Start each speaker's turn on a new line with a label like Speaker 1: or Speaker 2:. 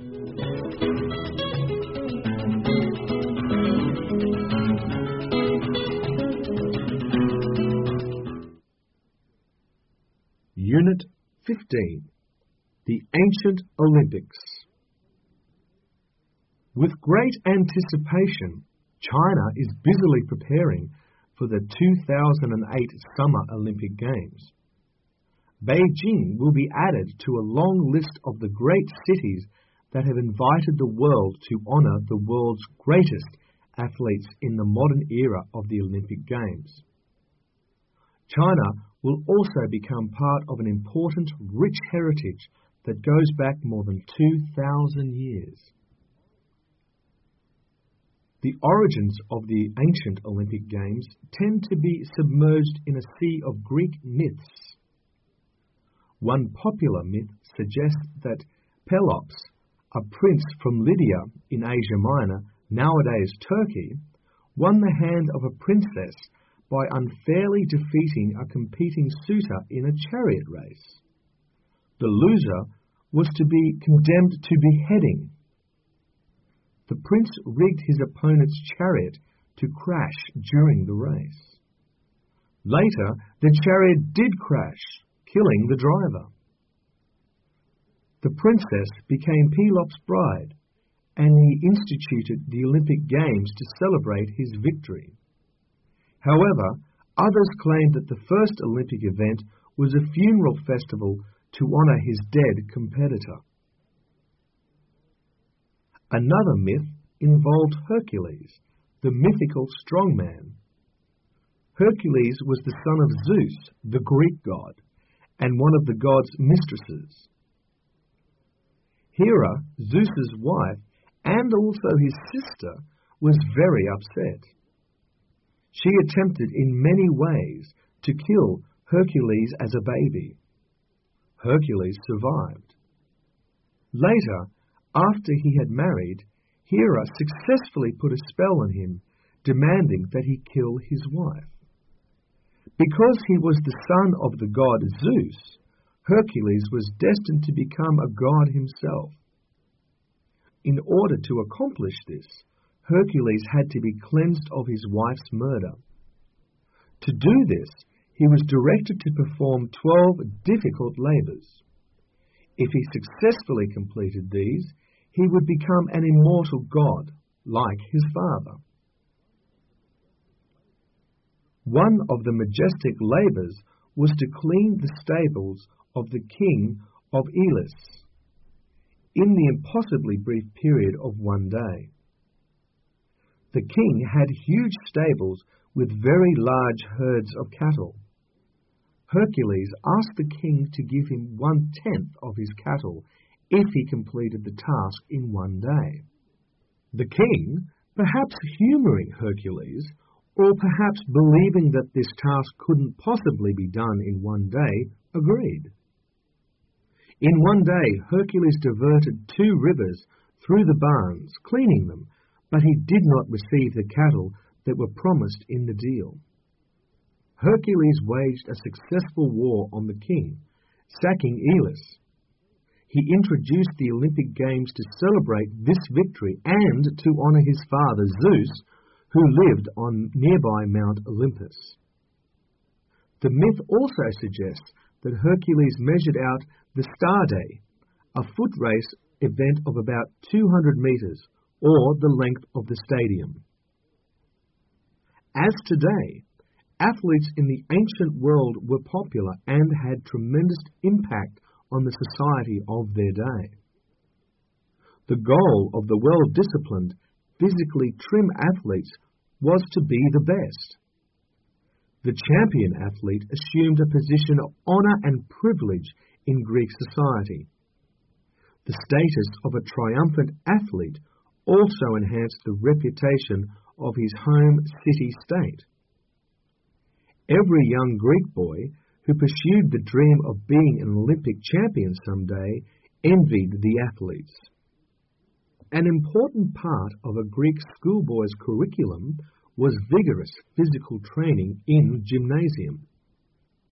Speaker 1: Unit 15. The Ancient Olympics. With great anticipation, China is busily preparing for the 2008 Summer Olympic Games. Beijing will be added to a long list of the great cities that have invited the world to honour the world's greatest athletes in the modern era of the Olympic Games. China will also become part of an important, rich heritage that goes back more than 2,000 years. The origins of the ancient Olympic Games tend to be submerged in a sea of Greek myths. One popular myth suggests that Pelops, a prince from Lydia in Asia Minor, nowadays Turkey, won the hand of a princess by unfairly defeating a competing suitor in a chariot race. The loser was to be condemned to beheading. The prince rigged his opponent's chariot to crash during the race. Later, the chariot did crash, killing the driver. The princess became Pelops' bride, and he instituted the Olympic Games to celebrate his victory. However, others claim that the first Olympic event was a funeral festival to honour his dead competitor. Another myth involved Hercules, the mythical strongman. Hercules was the son of Zeus, the Greek god, and one of the god's mistresses. Hera, Zeus's wife, and also his sister, was very upset. She attempted in many ways to kill Hercules as a baby. Hercules survived. Later, after he had married, Hera successfully put a spell on him, demanding that he kill his wife. Because he was the son of the god Zeus, Hercules was destined to become a god himself. In order to accomplish this, Hercules had to be cleansed of his wife's murder. To do this, he was directed to perform 12 difficult labours. If he successfully completed these, he would become an immortal god, like his father. One of the majestic labours was to clean the stables of the king of Elis, in the impossibly brief period of one day. The king had huge stables with very large herds of cattle. Hercules asked the king to give him 1/10 of his cattle if he completed the task in one day. The king, perhaps humouring Hercules, or perhaps believing that this task couldn't possibly be done in one day, agreed. In one day, Hercules diverted 2 rivers through the barns, cleaning them, but he did not receive the cattle that were promised in the deal. Hercules waged a successful war on the king, sacking Elis. He introduced the Olympic Games to celebrate this victory and to honour his father Zeus, who lived on nearby Mount Olympus. The myth also suggests that Hercules measured out the Star Day, a foot race event of about 200 metres, or the length of the stadium. As today, athletes in the ancient world were popular and had tremendous impact on the society of their day. The goal of the well-disciplined, physically trim athletes was to be the best. The champion athlete assumed a position of honour and privilege in Greek society. The status of a triumphant athlete also enhanced the reputation of his home city-state. Every young Greek boy who pursued the dream of being an Olympic champion someday envied the athletes. An important part of a Greek schoolboy's curriculum was vigorous physical training in gymnasium.